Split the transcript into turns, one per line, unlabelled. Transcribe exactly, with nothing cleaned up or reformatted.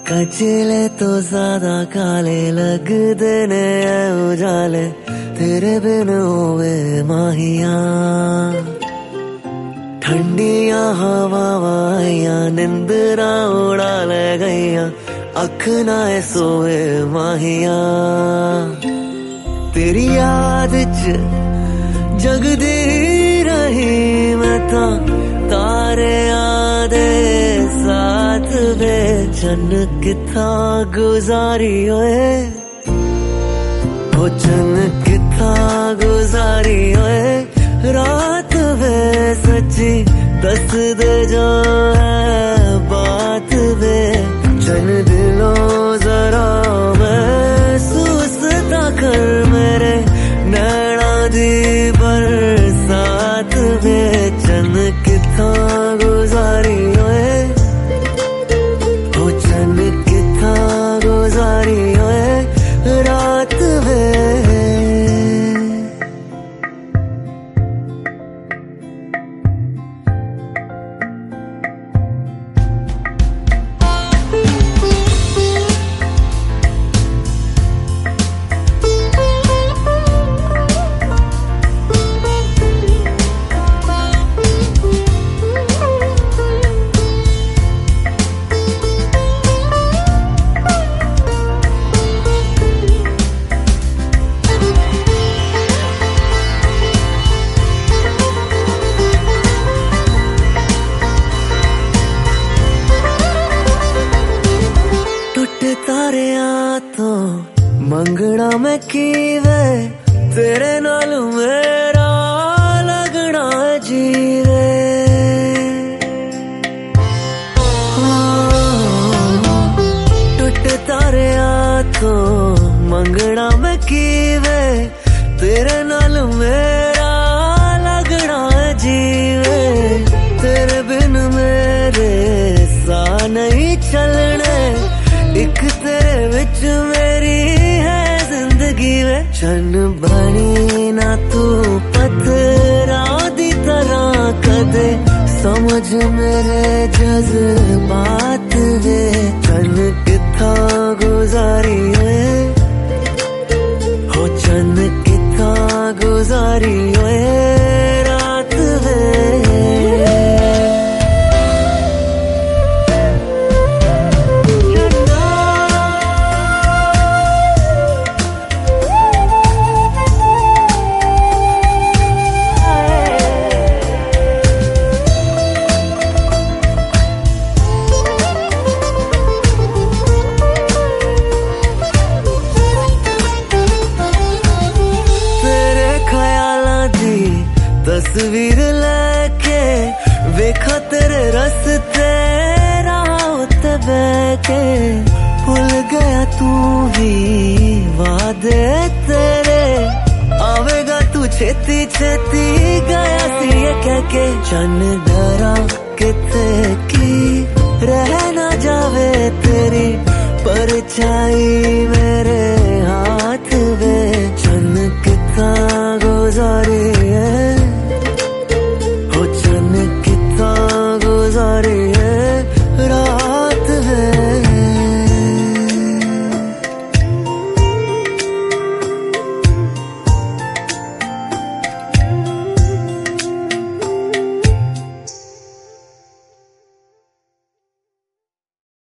कचले तो ज्यादा काले लगदे ने उजाले तेरे बिन होवे माहिया ठंडिया हवावाइया निंदरा उड़ा ले गईया अख ना सोए माहिया तेरी याद च जगदी रही मैं ता तारे आदे साथ वे चन किथा गुजारी होए वो चन किथा गुजारी होए रात वे सच्ची दस दे जो है बात वे चन दिलों जरा महसूस ता कर मेरे नैना दी बरसात वे चन किथा गुजारी होए वो चन किथा गुजारी होए रात वे तारियां तो मंगना मैं कीवे तेरे नाल मेरा लगना जीवे टूट तारियां तो मंगना मैं कीवे तेरे नाल मेरा लगना जीवे तेरे बिन मेरे सा नहीं चलने एक तेरे विच मेरी है जिंदगी वे चन बनी ना तू पत्थरा दी तरह कदे समझ मेरे जज्बात वे चन किथा गुजारी है हो चन किथा गुजारी है रात वे तस्वीर लेके वेखा तेरे रस्ते रात बैके भूल गया तू भी वादे तेरे आवेगा तू छेती छेती गया सी ये कह के चन डरा किथे की रह ना जावे तेरी परछाई मेरे हाथ वे चन किथा गुजारी